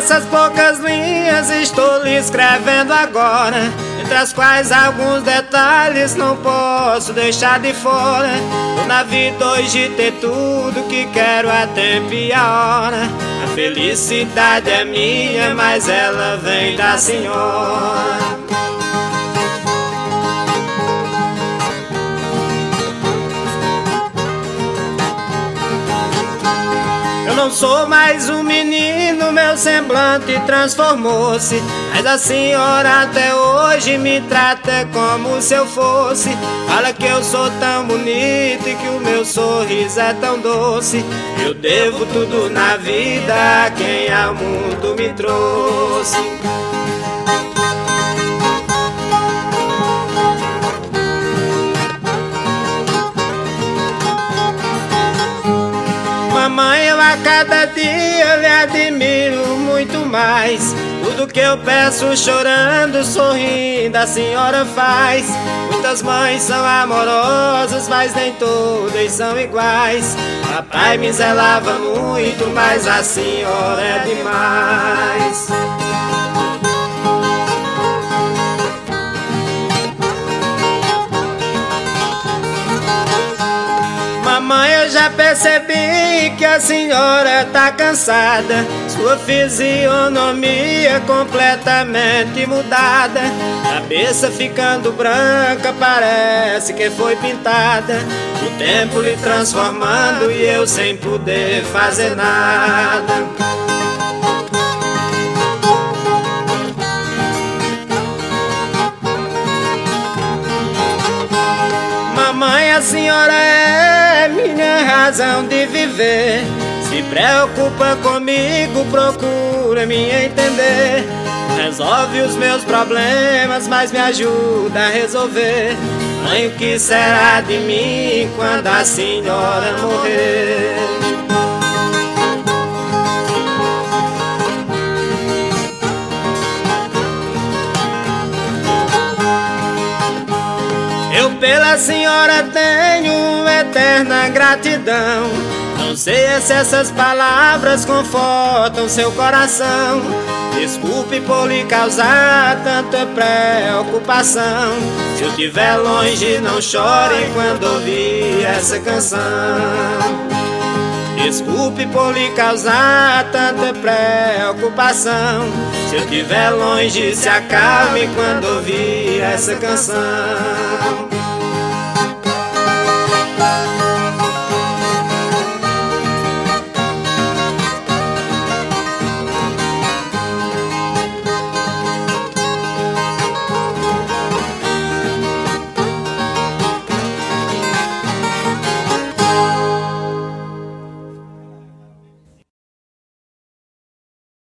Essas poucas linhas estou lhe escrevendo agora, entre as quais alguns detalhes não posso deixar de fora. Tô na vida hoje ter tudo que quero a tempo e a hora. A felicidade é minha, mas ela vem da senhora. Eu não sou mais um menino, meu semblante transformou-se, mas a senhora até hoje me trata como se eu fosse. Fala que eu sou tão bonito e que o meu sorriso é tão doce. Eu devo tudo na vida a quem ao mundo me trouxe. Mamãe, eu a cada dia lhe admiro muito mais. Tudo que eu peço chorando, sorrindo, a senhora faz. Muitas mães são amorosas, mas nem todas são iguais. Papai me zelava muito, mas a senhora é demais. Mamãe, eu já percebi que a senhora tá cansada. Sua fisionomia completamente mudada. Cabeça ficando branca, parece que foi pintada. O tempo lhe transformando e eu sem poder fazer nada. Mamãe, a senhora é minha razão de viver. Se preocupa comigo, procura me entender. Resolve os meus problemas, mas me ajuda a resolver. Mãe, o que será de mim quando a senhora morrer? Eu pela senhora tenho eterna gratidão. Não sei se essas palavras confortam seu coração. Desculpe por lhe causar tanta preocupação. Se eu estiver longe, não chore quando ouvir essa canção. Desculpe por lhe causar tanta preocupação. Se eu estiver longe, se acalme quando ouvir essa canção.